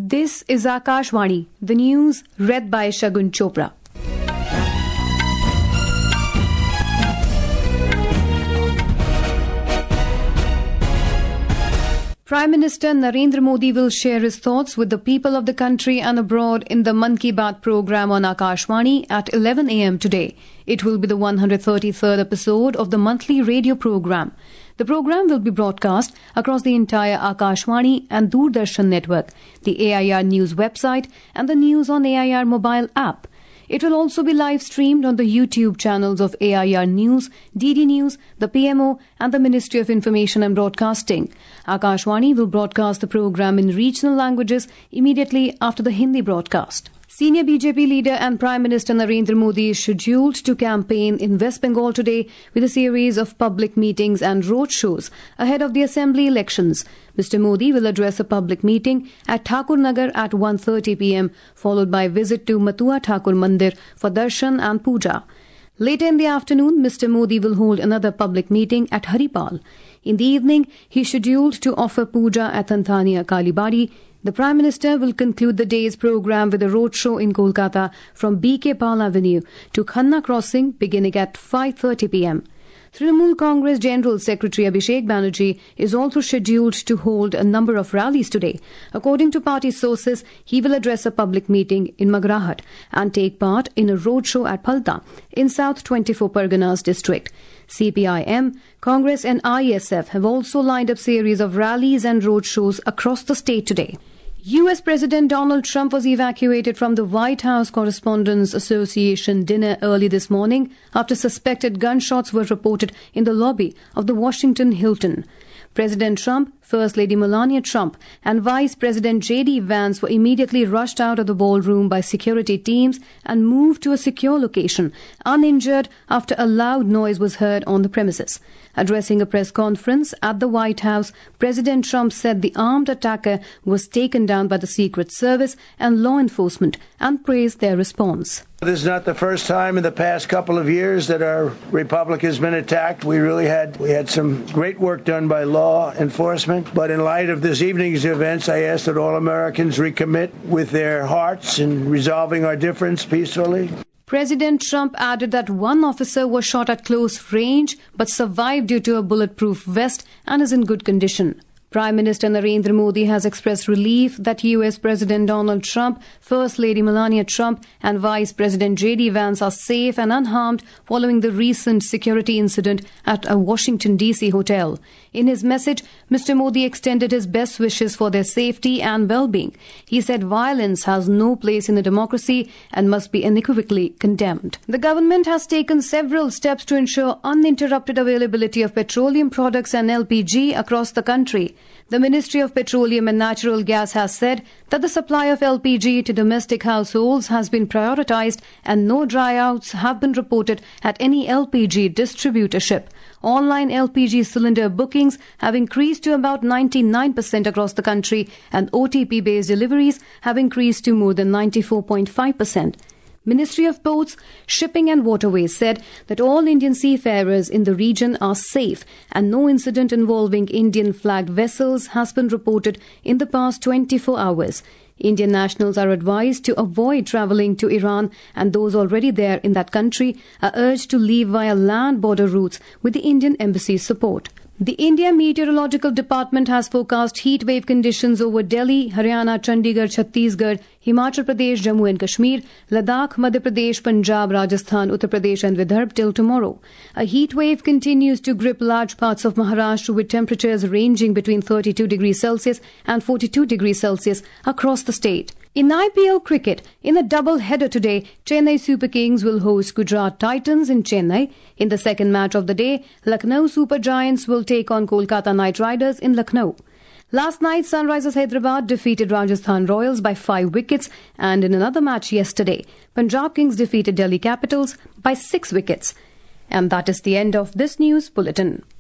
This is Akashvani, the news read by Shagun Chopra. Prime Minister Narendra Modi will share his thoughts with the people of the country and abroad in the Mann Ki Baat program on Akashvani at 11 a.m. today. It will be the 133rd episode of the monthly radio program. The program will be broadcast across the entire Akashvani and Doordarshan network, the AIR News website and the News on AIR mobile app. It will also be live streamed on the YouTube channels of AIR News, DD News, the PMO and the Ministry of Information and Broadcasting. Akashvani will broadcast the program in regional languages immediately after the Hindi broadcast. Senior BJP leader and Prime Minister Narendra Modi is scheduled to campaign in West Bengal today with a series of public meetings and roadshows ahead of the assembly elections. Mr. Modi will address a public meeting at Thakur Nagar at 1:30 p.m. followed by a visit to Matua Thakur Mandir for darshan and puja. Later in the afternoon, Mr. Modi will hold another public meeting at Haripal. In the evening, he is scheduled to offer puja at Tanthania Kalibadi. The Prime Minister will conclude the day's program with a roadshow in Kolkata from B.K. Pal Avenue to Khanna Crossing beginning at 5:30 p.m. Trinamool Congress General Secretary Abhishek Banerjee is also scheduled to hold a number of rallies today. According to party sources, he will address a public meeting in Magrahat and take part in a roadshow at Phalta in South 24 Parganas district. CPIM, Congress and ISF have also lined up series of rallies and roadshows across the state today. U.S. President Donald Trump was evacuated from the White House Correspondents Association dinner early this morning after suspected gunshots were reported in the lobby of the Washington Hilton. President Trump, First Lady Melania Trump, and Vice President J.D. Vance were immediately rushed out of the ballroom by security teams and moved to a secure location, uninjured after a loud noise was heard on the premises. Addressing a press conference at the White House, President Trump said the armed attacker was taken down by the Secret Service and law enforcement and praised their response. This is not the first time in the past couple of years that our republic has been attacked. We had some great work done by law enforcement. But in light of this evening's events, I ask that all Americans recommit with their hearts in resolving our difference peacefully. President Trump added that one officer was shot at close range but survived due to a bulletproof vest and is in good condition. Prime Minister Narendra Modi has expressed relief that U.S. President Donald Trump, First Lady Melania Trump and Vice President J.D. Vance are safe and unharmed following the recent security incident at a Washington, D.C. hotel. In his message, Mr. Modi extended his best wishes for their safety and well-being. He said violence has no place in a democracy and must be unequivocally condemned. The government has taken several steps to ensure uninterrupted availability of petroleum products and LPG across the country. The Ministry of Petroleum and Natural Gas has said that the supply of LPG to domestic households has been prioritized and no dryouts have been reported at any LPG distributorship. Online LPG cylinder bookings have increased to about 99% across the country and OTP-based deliveries have increased to more than 94.5%. Ministry of Ports, Shipping and Waterways said that all Indian seafarers in the region are safe and no incident involving Indian-flagged vessels has been reported in the past 24 hours. Indian nationals are advised to avoid travelling to Iran and those already there in that country are urged to leave via land border routes with the Indian Embassy's support. The India Meteorological Department has forecast heat wave conditions over Delhi, Haryana, Chandigarh, Chhattisgarh, Himachal Pradesh, Jammu and Kashmir, Ladakh, Madhya Pradesh, Punjab, Rajasthan, Uttar Pradesh and Vidarbha till tomorrow. A heat wave continues to grip large parts of Maharashtra with temperatures ranging between 32 degrees Celsius and 42 degrees Celsius across the state. In IPL cricket, in a double-header today, Chennai Super Kings will host Gujarat Titans in Chennai. In the second match of the day, Lucknow Super Giants will take on Kolkata Knight Riders in Lucknow. Last night, Sunrisers Hyderabad defeated Rajasthan Royals by 5 wickets and in another match yesterday, Punjab Kings defeated Delhi Capitals by 6 wickets. And that is the end of this news bulletin.